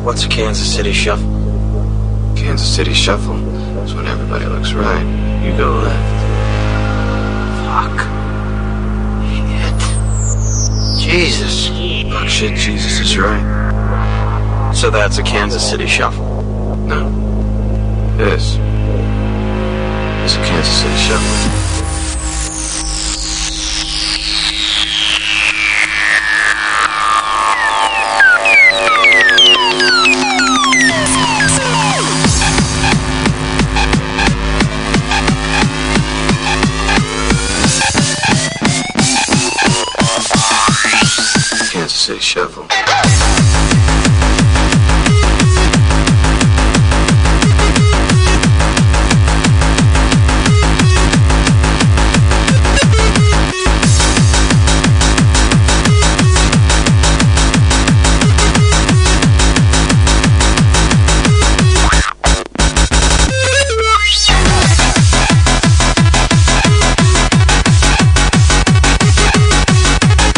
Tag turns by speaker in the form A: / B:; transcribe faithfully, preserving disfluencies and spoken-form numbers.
A: What's a Kansas City Shuffle?
B: Kansas City Shuffle is when everybody looks right. You go left.
A: Fuck. Shit. Jesus.
B: Fuck shit, Jesus is right.
A: So that's a Kansas City Shuffle?
B: No. This is a Kansas City Shuffle. Kansas City Shuffle.